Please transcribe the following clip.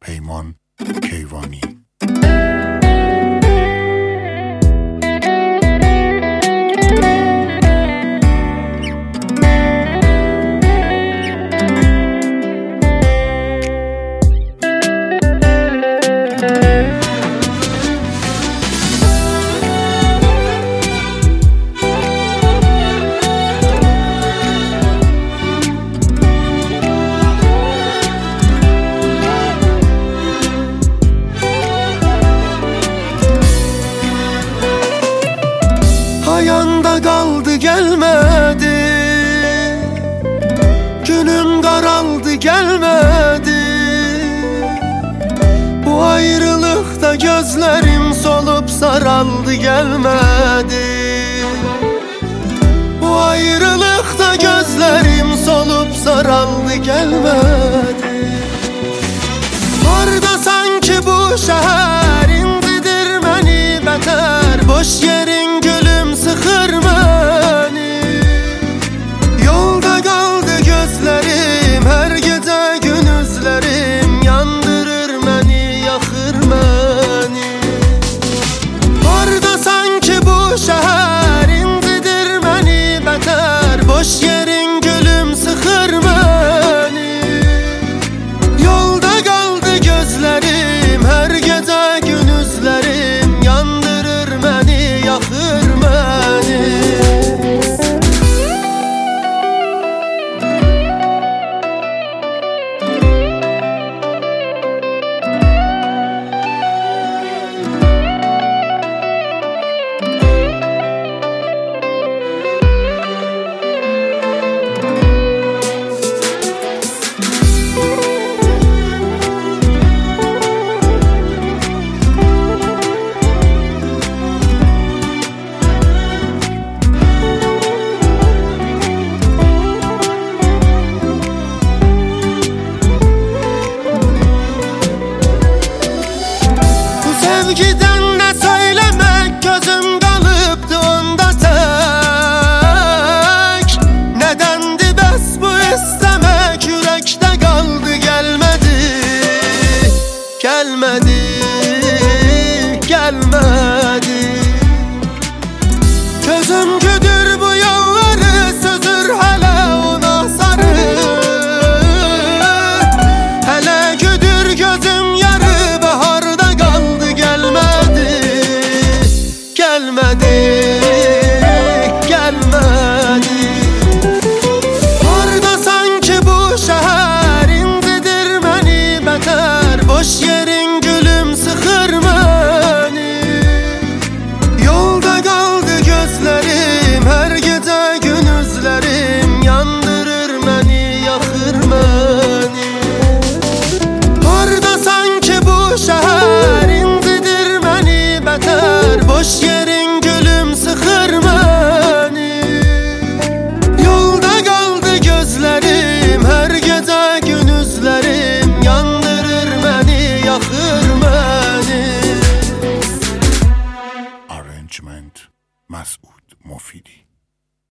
پیمان کیوانی. Ayanda kaldı gelmedi, günüm karaldı gelmedi. Bu ayrılıkta gözlerim solup saraldı gelmedi. Bu ayrılıkta gözlerim solup saraldı gelmedi. Orada sanki bu şehir incidir beni beter, boş yerin gülüm sıkır beni. Yolda kaldı gözlerim, her gece gündüzlerim yandırır beni, yakır beni. Orada sanki bu şehir incidir beni beter, boş yerin gülüm sıkır beni. Yolda kaldı gözlerim, her gece gündüzlerim yandırır beni, yakır beni. Sevgiden ne söylemek, gözüm kalıptı onda tek. Nedendi bes bu istemek, yürekte kaldı gelmedi. Gelmedi, gelmedi. Gözüm güdür bu yolları, sözür hele ona sarı. Hele güdür gözüm yarı, baharda kaldı gelmedi. Gelmedi, gelmedi. Orada sanki bu şehir incidir beni beter, boş yerin gülüm sıkır beni. Yolda kaldı gözlerim, her gece gündüzlerim yandırır beni, yakır beni. Orada sanki bu şehir incidir beni beter, boş